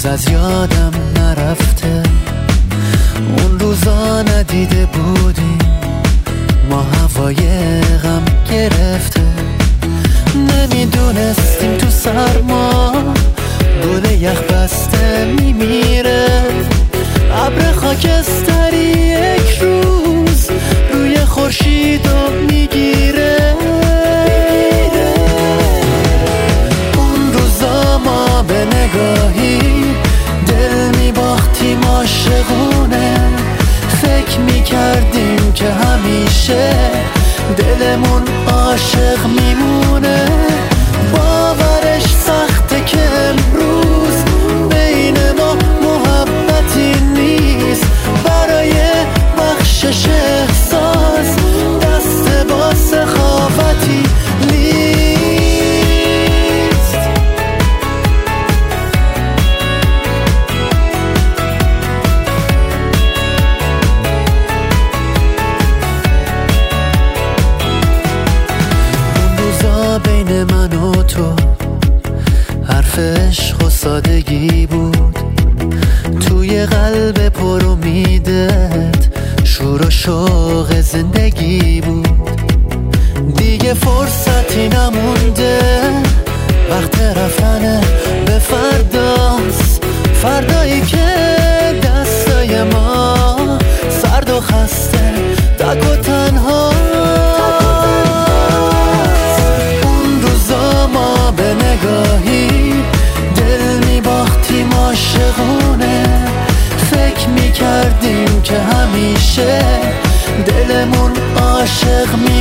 از یادم نرفته، اون روزا ندیده بودیم ما هوای غم گرفته. نمیدونستیم تو سرما گل یخ بسته میمیره، ابر خاکستری یک روز روی خورشیدو میگیره. اون روزا ما به نگاهی دل میباختیم عاشقونه، فکر میکردیم که همیشه دلمون عاشق میمونه. باورش سخته که امروز بین ما محبتی نیست، برای بخشش احساس دست با سخاوتی نیست. بین من و تو حرف عشق و سادگی بود، توی قلب پر امیدت شور و شوق زندگی بود. دیگه فرصتی نمونده، وقت رفتن به فرداست، فردایی که دستای ما سرد و خسته تک و تنها. به نگاهی دل میباختیم عاشقونه، فکر میکردیم که همیشه دلمون عاشق